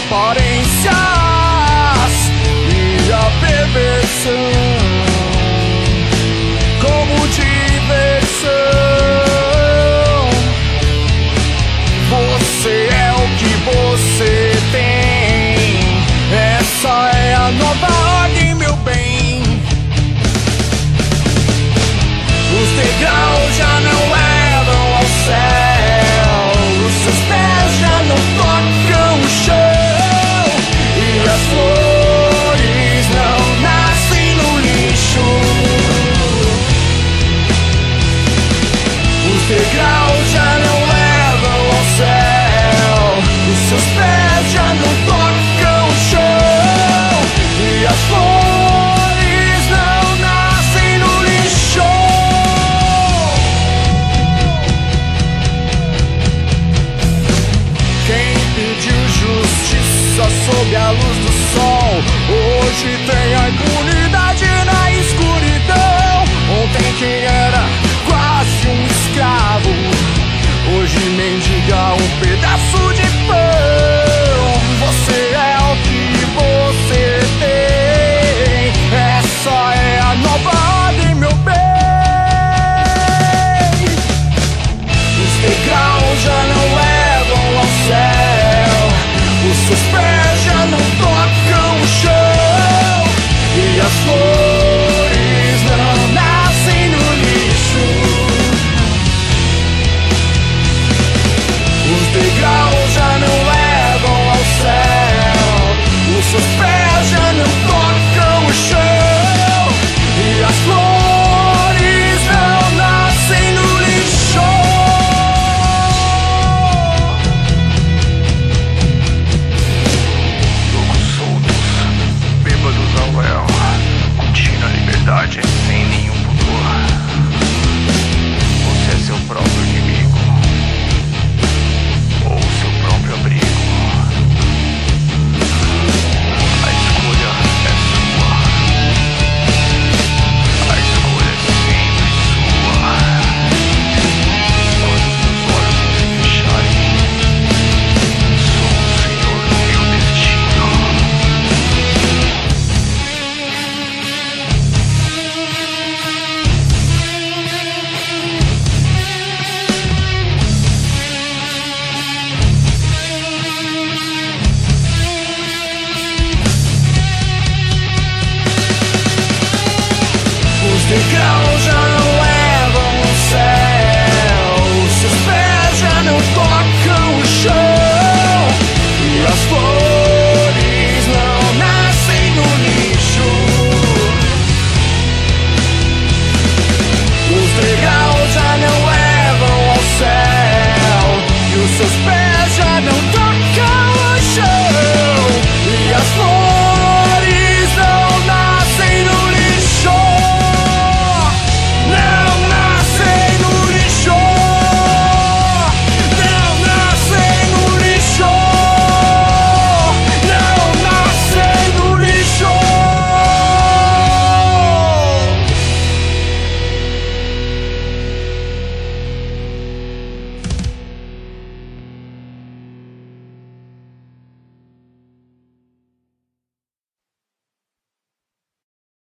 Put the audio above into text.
aparências e a perversão como diversão. Você é o que você tem, essa é a nova ordem, meu bem. Os degraus já não levam ao céu, os seus pés já não tocam o chão, e as flores não nascem no lixo. Os degraus já não levam ao céu, os seus pés